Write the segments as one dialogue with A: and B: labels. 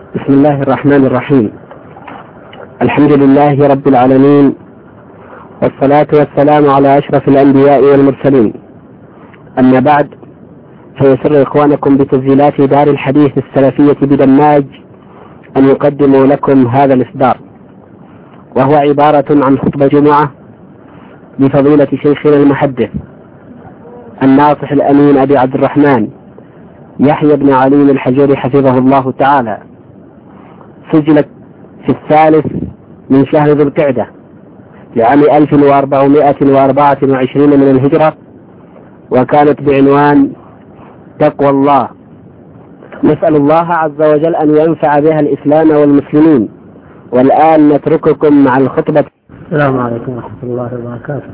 A: بسم الله الرحمن الرحيم. الحمد لله رب العالمين، والصلاة والسلام على أشرف الأنبياء والمرسلين. أما بعد، فيسر إخوانكم بتسجيلات دار الحديث السلفية بدماج أن يقدموا لكم هذا الإصدار، وهو عبارة عن خطبة جمعة لفضيلة شيخنا المحدث الناصح الأمين أبي عبد الرحمن يحيى بن علي الحجوري حفظه الله تعالى، سجلت في 3 من شهر ذو القعدة لعام 1424 من الهجرة، وكانت بعنوان تقوى الله. نسأل الله عز وجل أن ينفع بها الإسلام والمسلمين. والآن نترككم مع الخطبة.
B: السلام عليكم ورحمة الله وبركاته.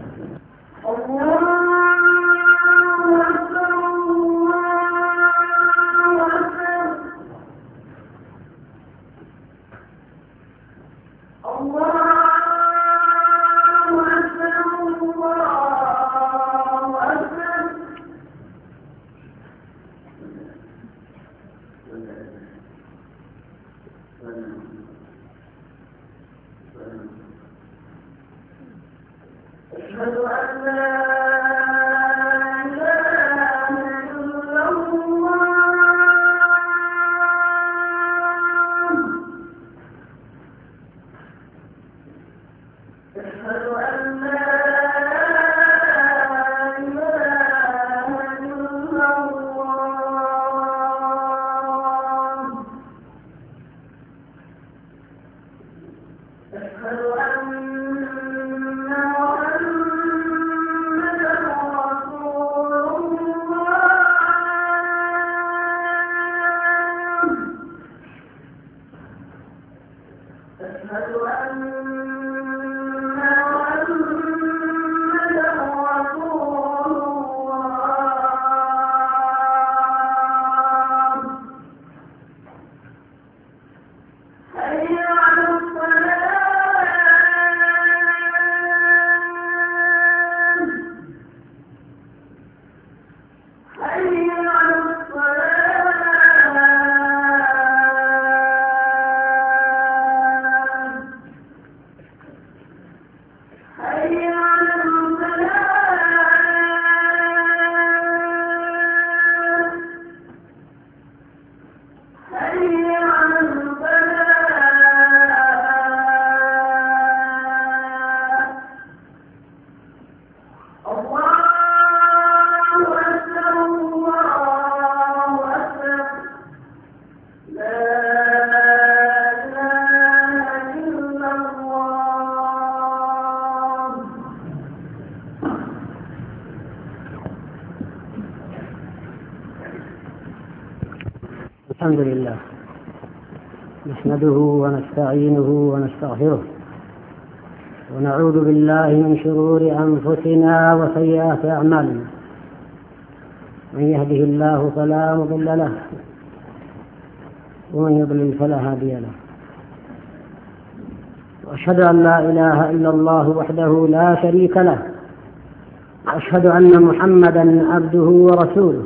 B: الحمد لله نحمده ونستعينه ونستغفره، ونعوذ بالله من شرور أنفسنا وسيئات أعمالنا. من يهده الله فلا مضل له، ومن يضلل فلا هادي له. وأشهد أن لا إله إلا الله وحده لا شريك له، وأشهد أن محمدا عبده ورسوله.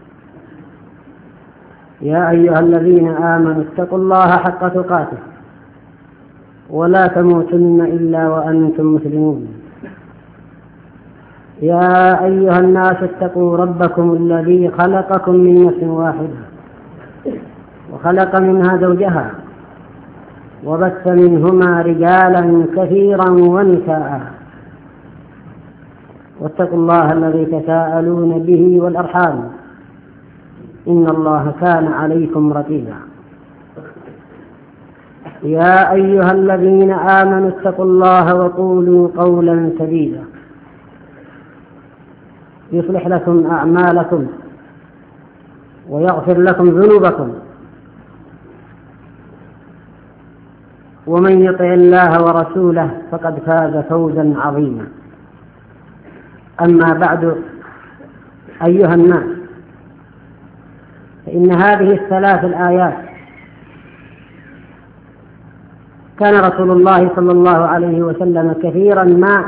B: يا أيها الذين آمنوا اتقوا الله حق تقاته ولا تموتن إلا وأنتم مسلمون. يا أيها الناس اتقوا ربكم الذي خلقكم من نفس واحدة وخلق منها زوجها وبث منهما رجالا كثيرا ونساء، واتقوا الله الذي تساءلون به والأرحام، إن الله كان عليكم رقيبا. يا أيها الذين آمنوا اتقوا الله وقولوا قولا سديدا يصلح لكم أعمالكم ويغفر لكم ذنوبكم، ومن يطع الله ورسوله فقد فاز فوزا عظيما. أما بعد، أيها الناس، فإن هذه 3 الآيات كان رسول الله صلى الله عليه وسلم كثيرا ما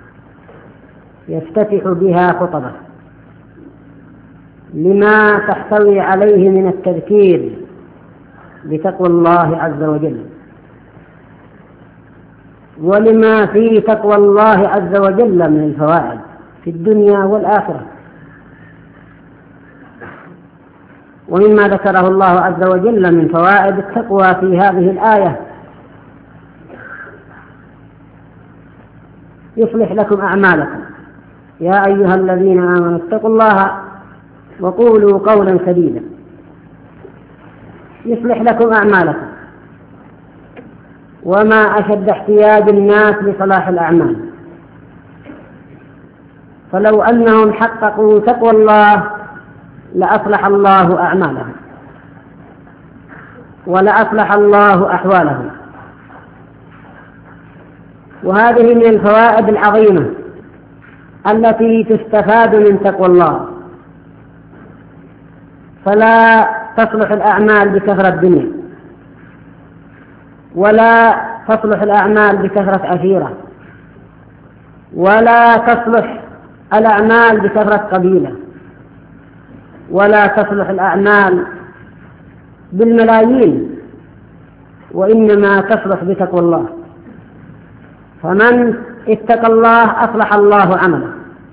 B: يفتتح بها خطبه، لما تحتوي عليه من التذكير بتقوى الله عز وجل، ولما في تقوى الله عز وجل من الفوائد في الدنيا والآخرة. ومما ذكره الله عز وجل من فوائد التقوى في هذه الآية: يصلح لكم أعمالكم يا أيها الذين آمنوا اتقوا الله وقولوا قولا سديدا. يصلح لكم أعمالكم، وما أشد احتياج الناس لصلاح الأعمال، فلو أنهم حققوا تقوى الله لأصلح الله أعمالهم ولأصلح الله أحوالهم. وهذه من الفوائد العظيمة التي تستفاد من تقوى الله. فلا تصلح الأعمال بكثرة الدنيا، ولا تصلح الأعمال بكثرة عشيرة، ولا تصلح الأعمال بكثرة قبيلة، ولا تصلح الأعمال بالملايين، وإنما تصلح بتقوى الله. فمن اتقى الله أصلح الله عمله.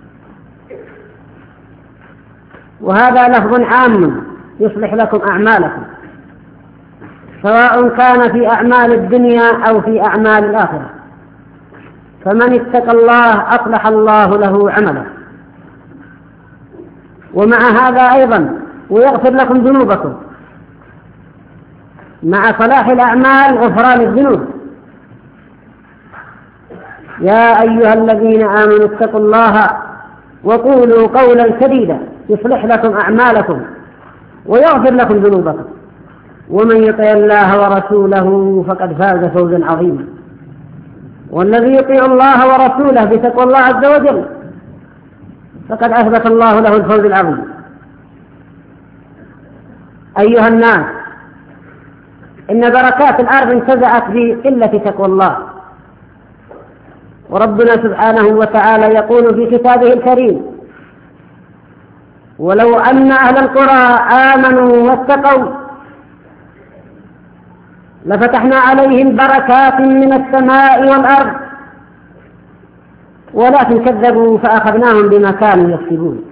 B: وهذا لفظ عام يصلح لكم أعمالكم، سواء كان في أعمال الدنيا أو في أعمال الآخرة. فمن اتقى الله أصلح الله له عمله. ومع هذا أيضا ويغفر لكم ذنوبكم، مع صلاح الأعمال غفران الذنوب. يا أيها الذين آمنوا اتقوا الله وقولوا قولا سديدا يصلح لكم أعمالكم ويغفر لكم ذنوبكم، ومن يطع الله ورسوله فقد فاز فوزا عظيما. والذي يطيع الله ورسوله بتقوى الله عز وجل فقد أثبت الله له الفوز العظيم. أيها الناس، إن بركات الأرض انتزعت بقلة تقوى الله. وربنا سبحانه وتعالى يقول في كتابه الكريم: ولو أن أهل القرى آمنوا واتقوا لفتحنا عليهم بركات من السماء والأرض ولكن كذبوا فأخذناهم بما كانوا يكسبون.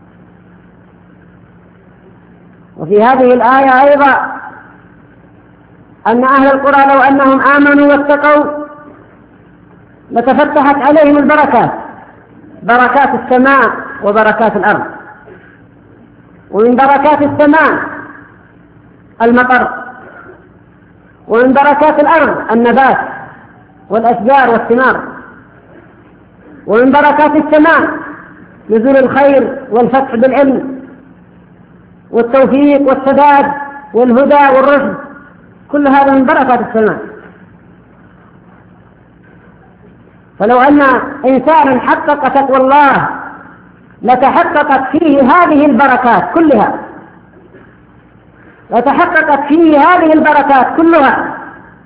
B: وفي هذه الآية أيضا أن أهل القرى لو أنهم آمنوا واتقوا لتفتحت عليهم البركات، بركات السماء وبركات الأرض. ومن بركات السماء المطر، ومن بركات الأرض النبات والأشجار والثمار، ومن بركات السماء نزول الخير والفتح بالعلم والتوفيق والسداد والهدى والرشد، كل هذا من بركات السماء. فلو أن إنسانا حقق تقوى الله لتحققت فيه هذه البركات كلها، لتحققت فيه هذه البركات كلها.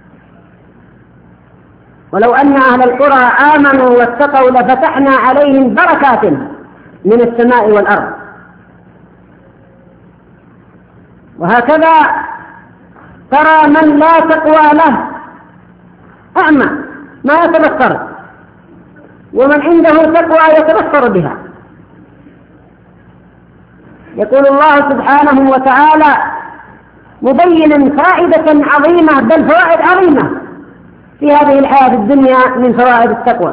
B: ولو أن أهل القرى آمنوا واتقوا لفتحنا عليهم بركات من السماء والأرض. وهكذا ترى من لا تقوى له أعمى ما يتبصر، ومن عنده تقوى يتبصر بها. يقول الله سبحانه وتعالى مبينا فائدة عظيمة، بل فوائد عظيمة في هذه الحياة الدنيا من فوائد التقوى: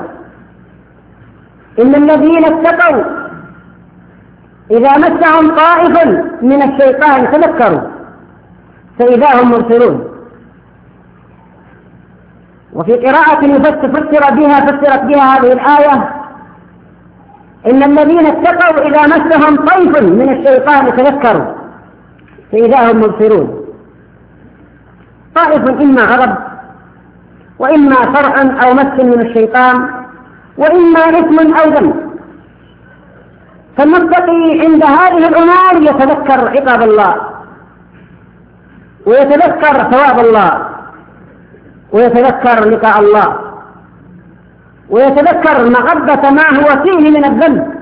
B: إن الذين اتقوا إذا مسهم طائف من الشيطان تذكروا فإذا هم مبصرون. وفي قراءة فسرت بها هذه الآية: إن الذين اتقوا إذا مسهم طيف من الشيطان تذكروا فإذا هم مبصرون. طائف إما غضب، وإما فرح أو مس من الشيطان، وإما إثم أو ذنب. فالمتقي عند هذه الأمور يتذكر عقاب الله، ويتذكر ثواب الله، ويتذكر لقاء الله، ويتذكر مغبة ما هو فيه من الذنب،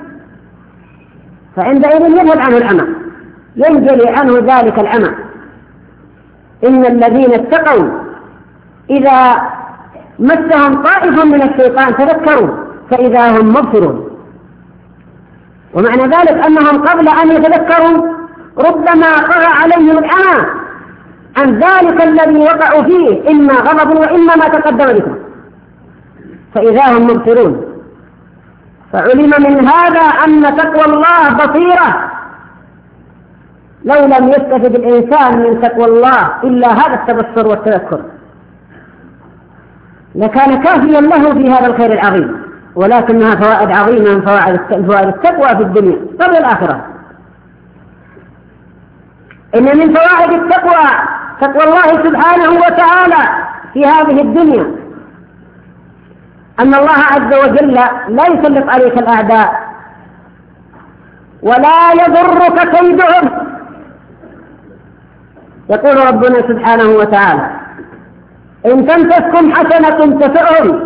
B: فعندئذ يذهب عنه العمى، ينجلي عنه ذلك العمى، إن الذين اتقوا إذا مسهم طائف من الشيطان تذكروا فإذا هم مبصرون. ومعنى ذلك أنهم قبل أن يتذكروا ربما طغى عليهم العمى عن ذلك الذي وقعوا فيه، إما غضب وإما ما تقدم لكم، فإذا هم مبصرون. فعلم من هذا أن تقوى الله بصيرة. لو لم يستفد الإنسان من تقوى الله إلا هذا التبصر والتذكر لكان كافيا له في هذا الخير العظيم، ولكنها فوائد عظيمة من فوائد التقوى في الدنيا قبل الآخرة. إن من فوائد التقوى تقوى الله سبحانه وتعالى في هذه الدنيا أن الله عز وجل لا يسلط عليك الأعداء ولا يضرك كيدهم. يقول ربنا سبحانه وتعالى: إن تمسسكم حسنة تسؤهم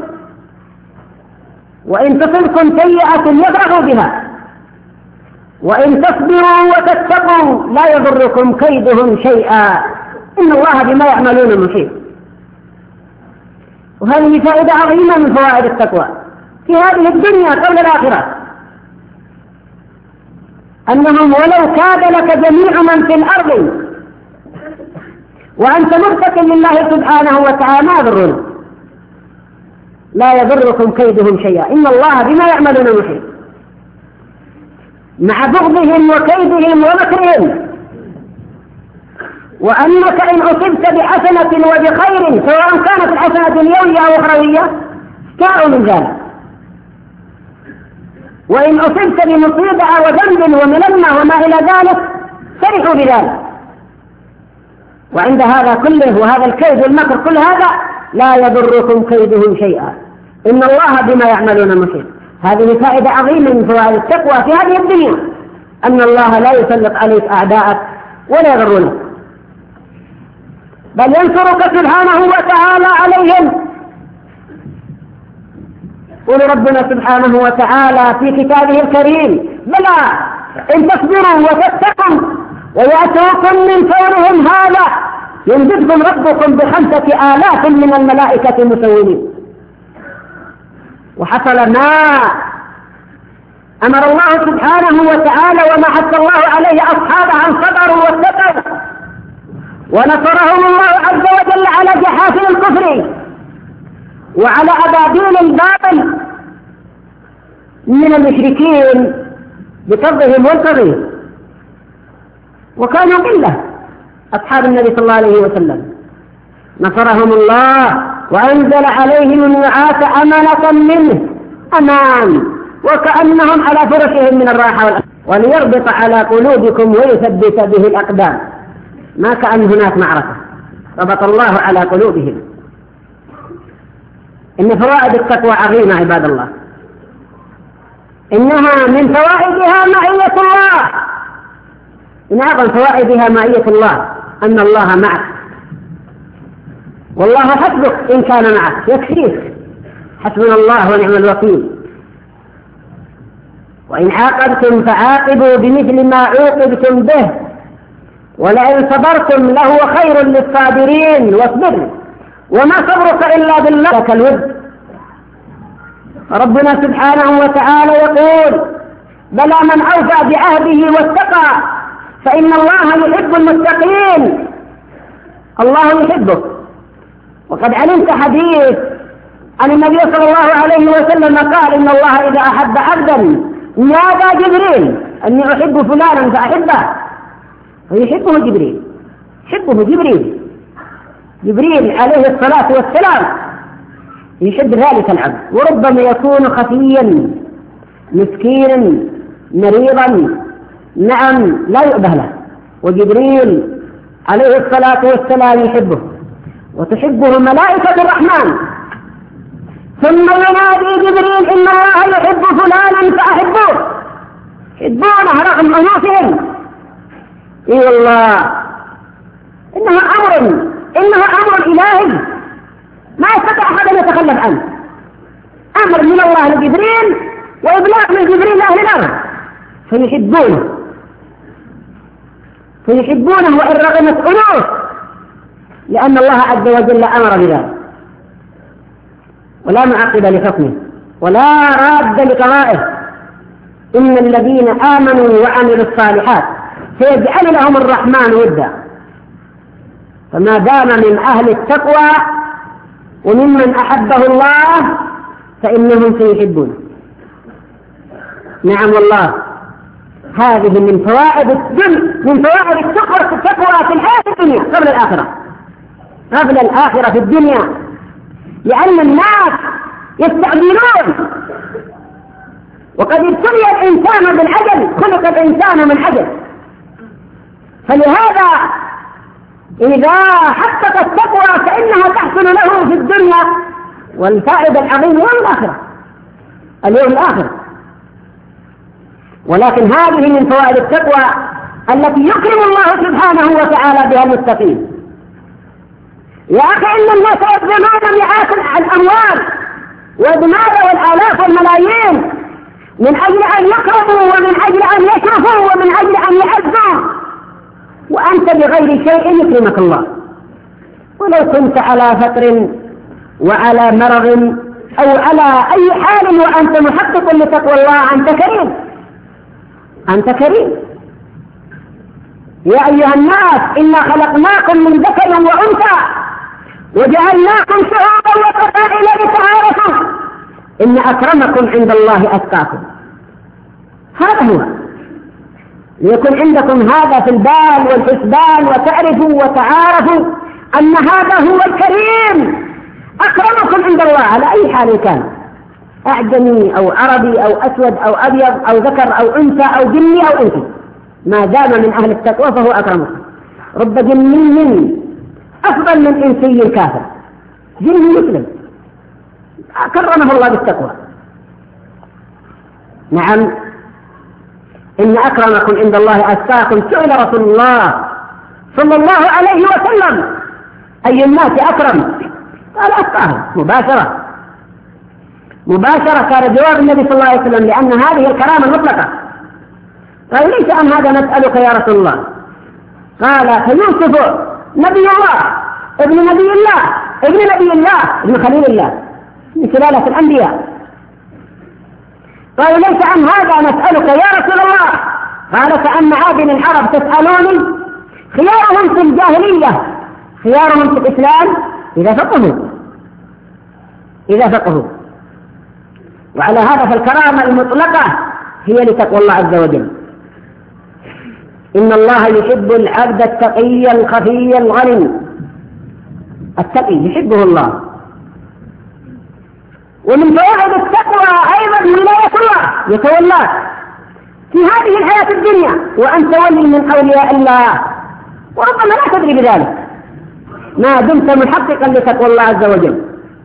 B: وإن تصبكم سيئة يفرحوا بها وإن تصبروا وتتقوا لا يضركم كيدهم شيئا إن الله بما يعملون محيط. وهذه فائدة عظيمة من فوائد التقوى في هذه الدنيا قبل الآخرة، أنهم ولو كاد لك جميع من في الأرض وأنت متقٍ لله سبحانه وتعالى ما يضرون، لا يضركم كيدهم شيئا إن الله بما يعملون محيط. مع بغضهم وكيدهم ومكرهم، وأنك إن أصبت بحسنة وبخير سواء كانت الحسنة دنيوية أو أخروية استاءوا من ذلك، وإن أصبت بمصيبة وذنب وملمة وما إلى ذلك فرحوا بذلك. وعند هذا كله وهذا الكيد والمكر كل هذا لا يضركم كيدهم شيئا إن الله بما يعملون محيط. هذه فائدة عظيمة من فوائد التقوى في هذه الدنيا، أن الله لا يسلط عليك أعداءك ولا يضرونك، بل ينصرك سبحانه وتعالى عليهم. قول ربنا سبحانه وتعالى في كتابه الكريم: بلى إن تصبروا وتتقوا ويأتوكم من فورهم هذا يمددكم ربكم ب5,000 من الملائكة مسومين. وحصل ما أمر الله سبحانه وتعالى وما حث الله عليه أصحابه أن صبروا واتقوا، ونصرهم الله عز وجل على جحافل الكفر وعلى أبابيل الباطل من المشركين بكرهم والكظيم، وكانوا قلة أصحاب النبي صلى الله عليه وسلم. نصرهم الله وأنزل عليهم النعاس أمنة منه أمان وكأنهم على فرشهم من الراحة وليربط على قلوبكم ويثبت به الأقدام. ما كأن هناك معركة، ربط الله على قلوبهم. إن فوائد التقوى عظيمة عباد الله، إنها من فوائدها معية الله، من أعظم فوائدها معية الله، أن الله معك، والله حسبك إن كان معك، يكفيك، حسبنا الله ونعم الوكيل. وإن عاقبتم فعاقبوا بمثل ما عوقبتم به ولئن صبرتم لهو خير للصابرين واصبر وما صبرك إلا بالله كالود. ربنا سبحانه وتعالى يقول: بلى من أوفى بعهده واتقى فإن الله يحب المتقين. الله يحبك. وقد علمت حديث عن النبي صلى الله عليه وسلم قال: إن الله إذا أحب عبدا نادى جبريل أني أحب فلانا فأحبه، ويحبه جبريل، يحبه جبريل عليه الصلاة والسلام يحب ذلك العبد. وربما يكون خفيا مسكينا مريضا نعم لا يؤبه له، وجبريل عليه الصلاة والسلام يحبه وتحبه ملائكة الرحمن. ثم ينادي جبريل: إن الله يحب فلانا فأحبوه، يحبونه رغم أنوفهم. إي والله إنه أمر إلهي ما يستطيع أحد أن يتخلف عنه، أمر من الله لجبريل وإبلاغ من جبريل لأهل الأرض، فيحبونه وإن رغمت أنوف لأن الله عز وجل أمر بذلك ولا معقب لحكمه ولا راد لقضائه. إن الذين آمنوا وعملوا الصالحات سيجعل لهم الرحمن ودا. فما دام من أهل التقوى وممن أحبه الله فإنهم سيحبونه. نعم والله، هذه من فوائد التقوى في الحياة الدنيا قبل الآخرة في الدنيا، لأن الناس يستعجلون، وقد ابتلي الإنسان بالعجل، خلق الإنسان من عجل. فلهذا إذا حقق التقوى فإنها تحصل له في الدنيا، والفائدة العظيمة اليوم الآخر. ولكن هذه من فوائد التقوى التي يكرم الله سبحانه وتعالى بها المتقين. يا أخي، إن الناس يبذلون مئات الأموال والدمار والآلاف والملايين من أجل أن يكرموا ومن أجل أن يشرفوا ومن أجل أن يعزوا، وأنت بغير شيء يكرمك الله. ولو كنت على فقر وعلى مرض أو على أي حال وأنت محقق لتقوى الله أنت كريم. يا أيها الناس إنا خلقناكم من ذكر وأنثى وجعلناكم شعوبا وقبائل لتعارفوا إن أكرمكم عند الله أتقاكم. هذا هو، ليكن عندكم هذا في البال والحسبان، وتعرفوا وتعارفوا أن هذا هو الكريم أكرمكم عند الله على أي حال كان، أعجمي أو عربي أو أسود أو أبيض أو ذكر أو أنثى أو جني أو أنثى، ما دام من أهل التقوى فهو أكرمكم. رب جني أفضل من إنسي كافر، جني مسلم كرمه الله بالتقوى. نعم، إن أكرمكم عند الله أتقاكم. سئل رسول الله صلى الله عليه وسلم أي الناس أكرم؟ قال أتقاهم. مباشرة كان جواب النبي صلى الله عليه وسلم، لأن هذه الكرامة المطلقة. قال ليس عن هذا نسألك يا رسول الله. قال فيوسف نبي الله ابن نبي الله ابن خليل الله من سلالة الأنبياء. قال ليس عن هذا نسألك يا رسول الله. قال كأن عادل العرب تسألوني خيارهم في الجاهلية خيارهم في الإسلام إذا فقهوا. وعلى هذا فالكرامة المطلقة هي لتقوى الله عز وجل. إن الله يحب العبد التقي الخفي الغني. التقي يحبه الله. ومن فوائد التقوى أيضا ولاية الله، يتولى في هذه الحياة الدنيا، وأنت ولي من أولياء الله، وربما لا تدري بذلك ما دمت محققا لتقوى الله عز وجل.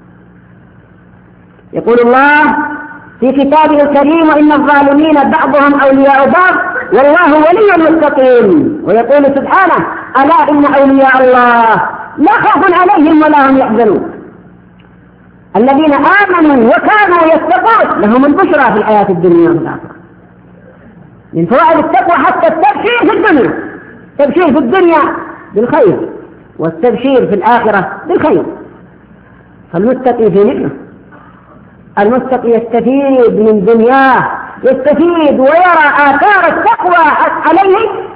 B: يقول الله في كتابه الكريم وإن الظالمين بعضهم أولياء بعض والله ولي المتقين. ويقول سبحانه ألا إن أولياء الله لا خوف عليهم ولا هم يحزنون الذين آمنوا وكانوا يتقون لهم البشرى في الحياة الدنيا والآخرة. من فوائد التقوى حتى التبشير في الدنيا، التبشير في الدنيا بالخير والتبشير في الآخرة بالخير. فالمتقي في نعمة، المتقي يستفيد من دنياه، يستفيد ويرى آثار التقوى عليه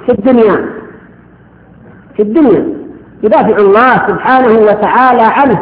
B: في الدنيا يدافع الله سبحانه وتعالى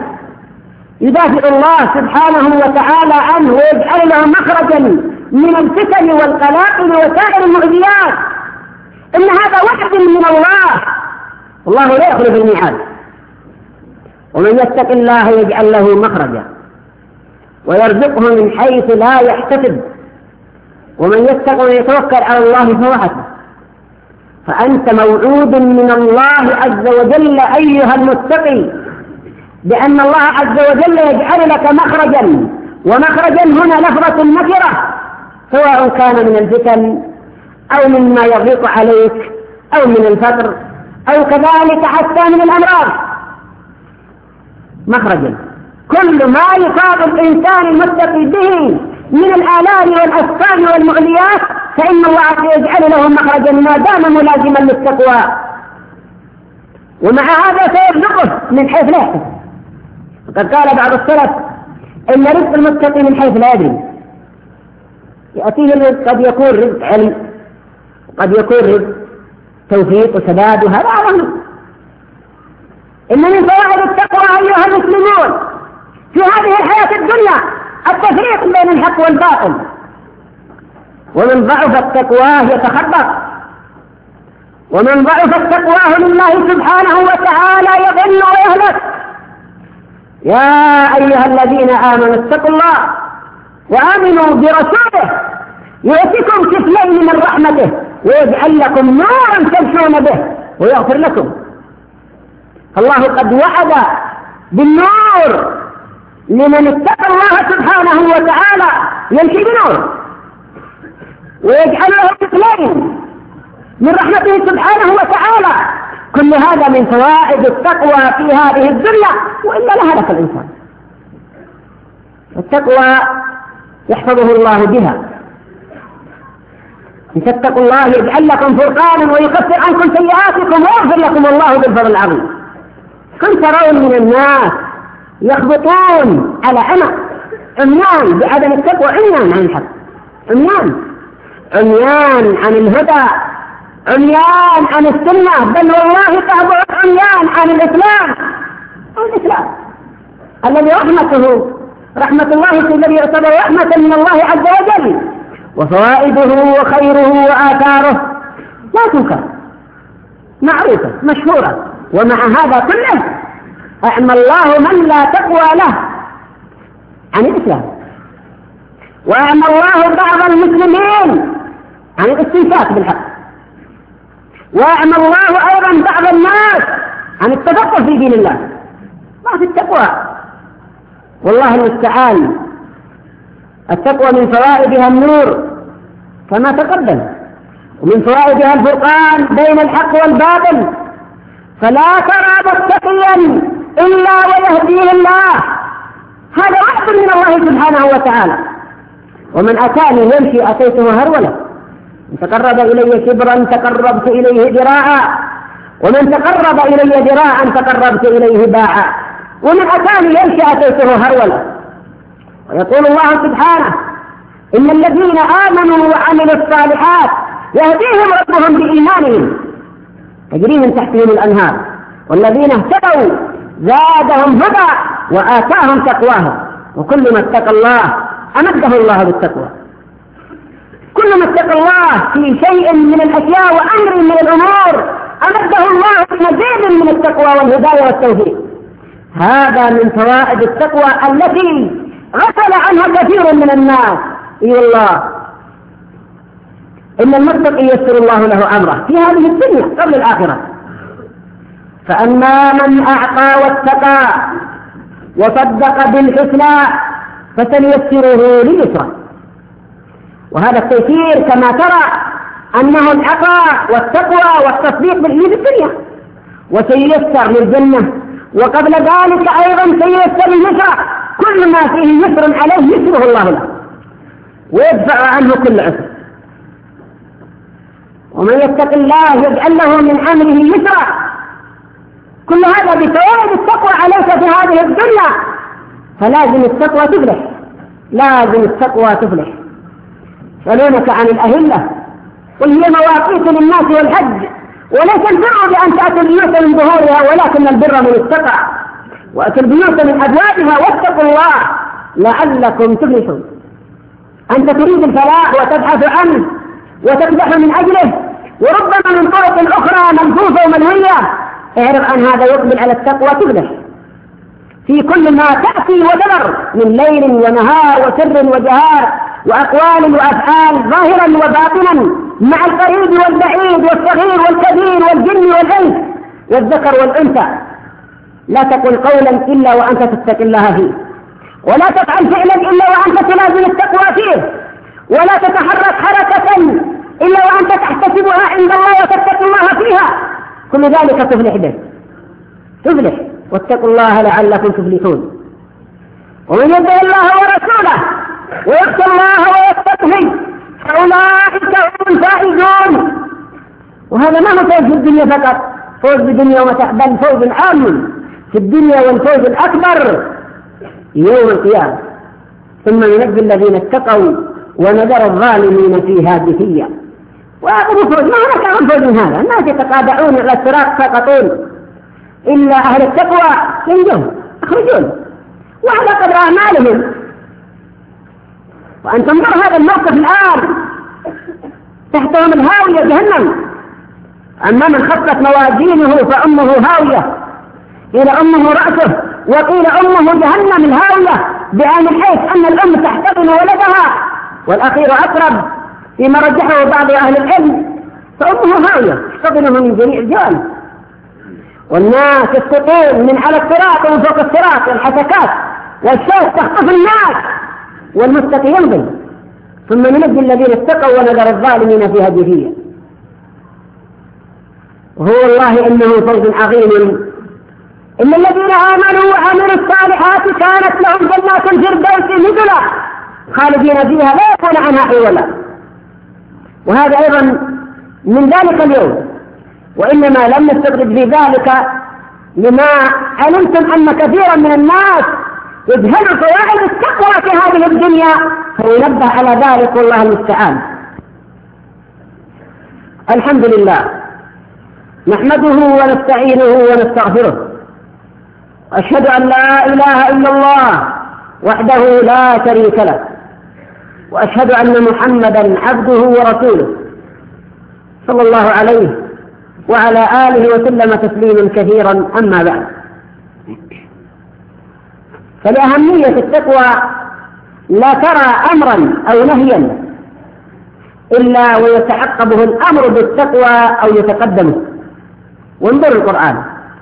B: عنه ويجعل له مخرجا من الفتن والقلاقل وسائر المؤذيات. إن هذا وعد من الله لا يخلف الميعاد. ومن يتق الله يجعل له مخرجا ويرزقه من حيث لا يحتسب ومن يتق ويتوكل على الله فهو حسبه. فأنت موعود من الله عز وجل أيها المتقي بأن الله عز وجل يجعل لك مخرجا، ومخرجا هنا لفظة النكرة، سواء كان من الفتن أو مما يضيق عليك أو من الفقر أو كذلك حتى من الأمراض. مخرجا كل ما يصاب الإنسان المتقي به من الآلام والأسقام والمؤذيات فإن الله يجعل له مخرجا ما دام ملازما للتقوى. ومع هذا سيرزقه من حيث لا يحتسب. وقد قال بعض السلف إن رزق المتقي من حيث لا يدري. يأتيه الرزق قد يكون رزق علم، قد يكون رزق توفيق وسداد، وهذا أعظم. إن من فوائد التقوى أيها المسلمون في هذه الحياة الدنيا التفريق بين الحق والباطل، ومن ضعف التقواه يتخبط، ومن ضعف التقواه لله سبحانه وتعالى يضل ويهلك. يا أيها الذين آمنوا اتقوا الله وآمنوا برسوله يؤتكم كفلين من رحمته ويجعل لكم نورا تمشون به ويغفر لكم. الله قد وعد بالنور لمن اتقى الله سبحانه وتعالى يمشي بنور، ويجعل له كفلين من رحمته سبحانه وتعالى. كل هذا من فوائد التقوى في هذه الدنيا، وإلا لهلك الإنسان. التقوى يحفظه الله بها. إن تتقوا الله يجعل لكم فرقانا ويكفر عنكم سيئاتكم ويغفر لكم الله بالفضل العظيم. كم ترون من الناس يخبطون على عميان بعدم التقوى، عميان عن الحق، عميان عن الهدى، عميان عن السنة، بل والله تعبوا عميان عن الإسلام الذي رحمة الله الذي يعتبر رحمة من الله عز وجل، وفوائده وخيره وآثاره لا تنكر، معروفة مشهورة. ومع هذا كله أعمى الله من لا تقوى له عن الإسلام، وأعمى الله بعض المسلمين عن الاستمساك بالحق، وأعمى الله أيضا بعض الناس عن التفقه في دين الله، ما في التقوى. والله المستعان. التقوى من فوائدها النور كما تقدم، ومن فوائدها الفرقان بين الحق والباطل، فلا ترى متقيا إلا ويهديه الله، هذا وعد من الله سبحانه وتعالى. ومن أتاني يمشي أتيته هرولة، من تقرب إلي شبرا تقربت إليه ذراعا، ومن تقرب إلي ذراعا تقربت إليه باعا، ومن أتاني يمشي أتيته هرولة. ويقول الله سبحانه إن الذين آمنوا وعملوا الصالحات يهديهم ربهم بإيمانهم تجري من تحتهم الأنهار، والذين اهتدوا زادهم هدى وآتاهم تقواهم، وكل ما اتقى الله أمده الله بالتقوى. كل ما اتقى الله في شيء من الأشياء وأمر من الأمور أمده الله بمزيد من التقوى والهداية والتوفيق. هذا من فوائد التقوى التي غفل عنها كثير من الناس. والله إن المتقي ييسر الله له أمره في هذه الدنيا قبل الآخرة. فأما من أعطى واتقى وصدق بالحسنى فسنيسره لليسرى. وهذا التيسير كما ترى أنه العطاء والتقوى والتصديق بالإيمان في الدنيا، وسييسر للجنة، وقبل ذلك أيضا سييسر لليسرى. كل ما فيه يسر عليه يسره الله له ويدفع عنه كل عسر. ومن يتق الله يجعل له من أمره يسرا. كل هذا بفوائد التقوى عليك في هذه الدنيا، فلازم التقوى تفلح، لازم التقوى تفلح. يسألونك عن الأهلة قل هي مواقيت للناس والحج، وليس البر بأن تأتي البيوت من ظهورها، ولكن البر من التقى. وأتوا البيوت من أبوابها واتقوا الله لعلكم تفلحون. أنت تريد الفلاح وتبحث عنه وتكدح من أجله، وربما من طرق أخرى منفوسة ومنوية. اعرف أن هذا يقبل على التقوى تفلح في كل ما تأتي وتمر من ليل ونهار وسر وجهار وأقوال وأفعال ظاهرا وباطنا، مع القريب والبعيد والصغير والكبير والجن والإنس والذكر والأنثى. لا تقل قولا إلا وأنت تتقي الله فيه، ولا تفعل فعلا إلا وأنت تلازم التقوى فيه، ولا تتحرك حركة إلا وأنت تحتسبها عند الله وتتقي الله فيها. كل ذلك تفلح به، تفلح. واتقوا الله لعلكم تفلحون. ومن يطع الله ورسوله ويخشى الله ويتقه فأولئك هم الفائزون. وهذا ما هو في الدنيا فقط، فوز بدنيا ومتاع، بل فوز عام في الدنيا والفوز الأكبر يوم القيامة. ثم ننجي الذين اتقوا ونذر الظالمين فيها جثيا. وهذا فوز، ما هناك أعظم فوز من هذا. الناس يتقاطعون على الصراط سقطون، إلا أهل التقوى ينجون يخرجون وعلى قدر أعمالهم. وأن تنظر هذا الموقف الآن تحتهم الهاوية جهنم. أما من خفت موازينه فأمه هاوية، قيل أمه رأسه، وقيل أمه جهنم الهاوية، بأن حيث أن الأم تحتضن ولدها، والأخير أقرب فيما رجحه بعض أهل العلم، فأمه هاوية تحتضنه من جميع الجوانب. والناس يسقطون من على الصراط ومن فوق الصراط والحسكات والشوك تخطف الناس، والمتقي ينزل. ثم ننجي الذين اتقوا ونذر الظالمين فيها جثيا. وهو والله إنه فوز عظيم. إن الذين آمنوا وعملوا الصالحات كانت لهم جنات الفردوس نزلا خالدين فيها لا يكون عنها حولا. وهذا أيضا من ذلك اليوم، وإنما لم نستدرج في ذلك لما علمتم أن كثيرا من الناس يجهلوا فوائد التقوى في هذه الدنيا، فينبه على ذلك والله المستعان. الحمد لله نحمده ونستعينه ونستغفره، أشهد أن لا إله إلا الله وحده لا شريك له، وأشهد أن محمدا عبده ورسوله صلى الله عليه وعلى آله وسلم تسليما كثيرا. أما بعد، فلأهمية التقوى لا ترى أمرا أو نهيا إلا ويتعقبه الأمر بالتقوى أو يتقدمه. وانظر القرآن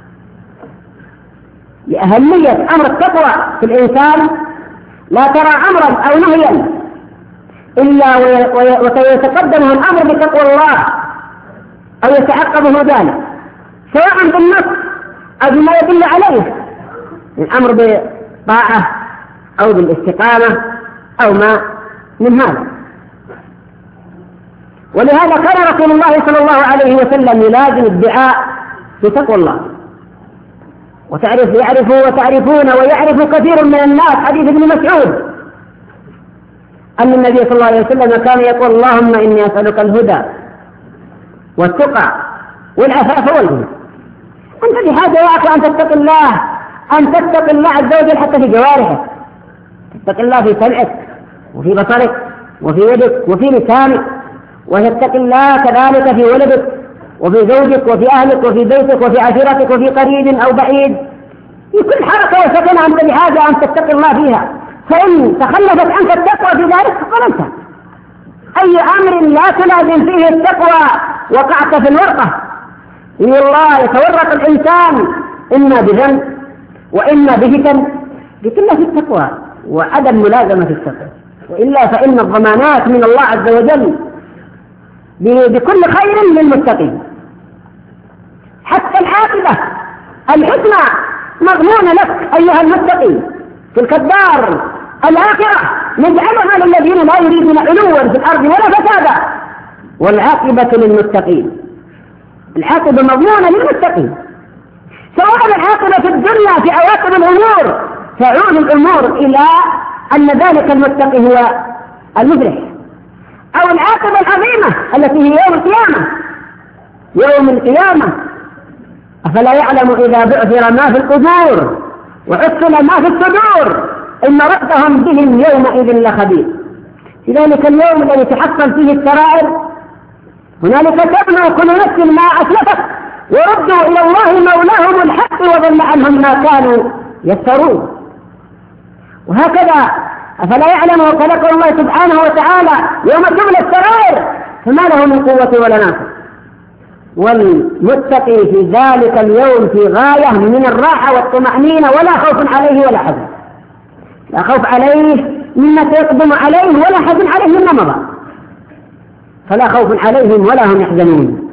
B: لأهمية أمر التقوى في الإنسان، لا ترى أمرا أو نهيا إلا ويتقدمه الأمر بتقوى الله أو يتعقبه ذلك، سواء بالنص أو بما يدل عليه، الأمر بطاعة أو بالاستقامة أو ما من هذا. ولهذا كان رسول الله صلى الله عليه وسلم يلازم الدعاء بتقوى الله. يعرفوا وتعرفون ويعرف كثير من الناس حديث ابن مسعود أن النبي صلى الله عليه وسلم كان يقول: اللهم إني أسألك الهدى والتقى والعفاف والغنى. أنت بحاجة يا أخي أن تتقي الله، أن تتقي الله عز وجل حتى في جوارحك، تتقي الله في سمعك وفي بصرك وفي يدك وفي لسانك، وتتقي الله كذلك في ولدك وفي زوجك وفي أهلك وفي بيتك وفي عشيرتك وفي قريب أو بعيد، في كل حركة وسكنة أنت بحاجة أن تتقي الله فيها. فإن تخلفت عنك التقوى في ذلك فظلمت. أي أمر لا تلازم فيه التقوى وقعت في الورطة. إن الله يتورط الإنسان إما بذنب وإما بفتن بقلة التقوى وعدم ملازمة التقوى، وإلا فإن الضمانات من الله عز وجل بكل خير للمتقين. حتى العاقبة الحسنى مضمونة لك أيها المتقي. تلك الدار الآخرة نجعلها للذين لا يريدون علوا في الأرض ولا فسادا، والعاقبة للمتقين. العاقبة مضمونة للمتقين، سواء العاقبة في الدنيا في عواقب الأمور تعود الأمور إلى أن ذلك المتقي هو المفلح، أو العاقبة العظيمة التي هي يوم القيامة. يوم القيامة أفلا يعلم إذا بعثر ما في القبور وحصل ما في الصدور إن ربهم بهم يومئذ لخبير. في ذلك اليوم الذي تحصل فيه السرائر هنالك تبنى كل نفس ما أسلفت وردوا إلى الله مولاهم الحق وضل عنهم ما كانوا يفترون. وهكذا أفلا يعلم وخلق الله سبحانه وتعالى يوم تبلى السرائر فما له من قوة ولا ناصر. والمتقي في ذلك اليوم في غاية من الراحة والطمأنينة، ولا خوف عليه ولا حزن، لا خوف عليه مما سيقدم عليه ولا حزن عليه مما مضى، فلا خوف عليهم ولا هم يحزنون.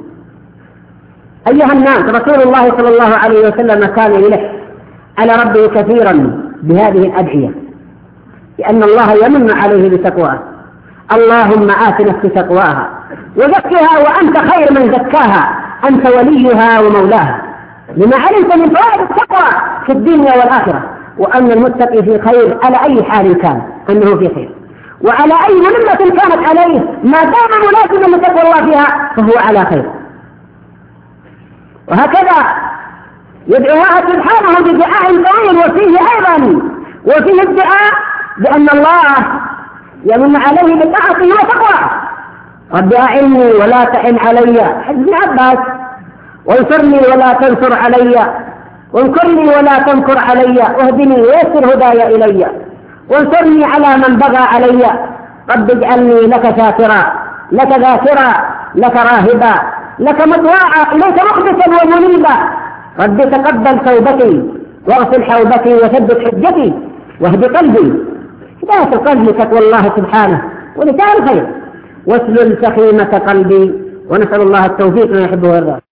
B: أيها الناس، رسول الله صلى الله عليه وسلم كان يلح على ربه كثيرا بهذه الأدعية، لأن الله يمن عليه بتقواه. اللهم آت نفسي تقواها وزكها وأنت خير من زكاها أنت وليها ومولاها، لما علمت من فوائد التقوى في الدنيا والآخرة، وأن المتقي في خير على أي حال كان أنه في خير، وعلى أي ملمة كانت عليه ما دام ملازما لتقوى الله فيها فهو على خير. وهكذا يدعو الله سبحانه بدعاء طويل، وفيه الدعاء بأن الله يمن عليه بطاعته وتقوى. رب أعني ولا تعن علي، حديث ابن عباس، وانصرني ولا تنصر علي، وانكرني ولا تنكر علي، واهدني ويسر هداي إلي، وانصرني على من بغى علي. رب اجعلني لك شاكرا، لك ذاكرا، لك راهبا، لك مطواعا، إليك مخبتا ومنيبا. رب تقبل توبتي واغفر حوبتي وثبت حجتي واهد قلبي. هداية القلب تقوى الله سبحانه ولسان الخير، واسلل سخيمة قلبي، ونسأل الله التوفيق ما يحبه ويرضى.